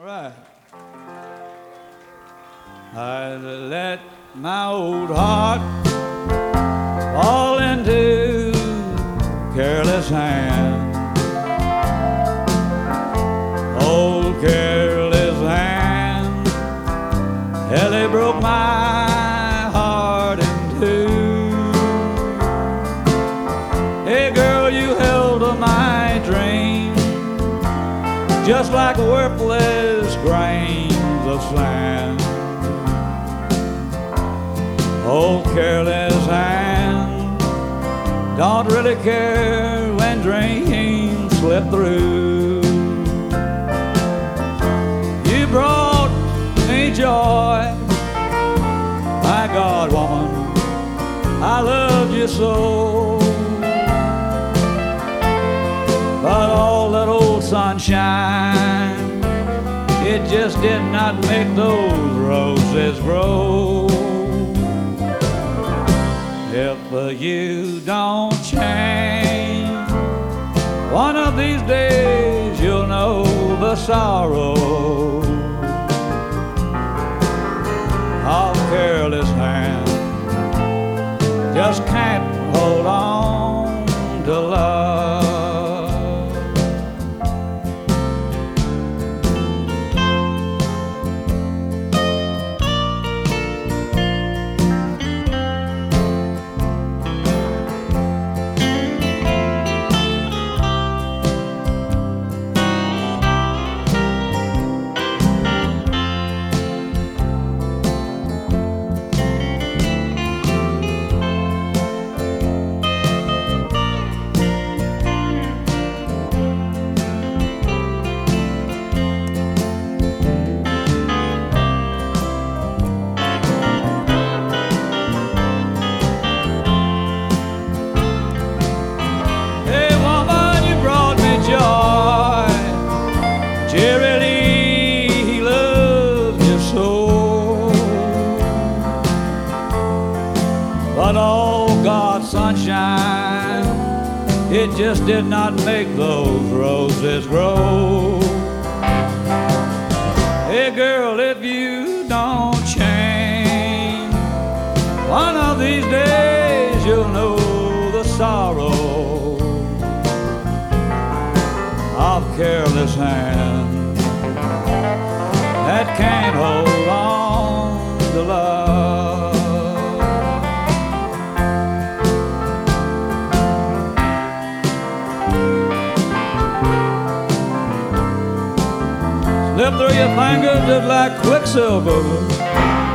right. I let my old heart fall into careless hands. Old careless hands, hell, they broke my heart in two. Hey girl, you held my dream just like worthless grains of sand. Old careless hand don't really care when dreams slip through. You brought me joy, my God, woman, I loved you so. But all that old sunshine, it just did not make those roses grow. If you don't change, one of these days you'll know the sorrow of careless hands. Just can't hold on to love. But all God's sunshine, it just did not make those roses grow. Hey girl, if you don't change, one of these days you'll know the sorrow of careless hands that can't hold on to love. Slip through your fingers just like quicksilver.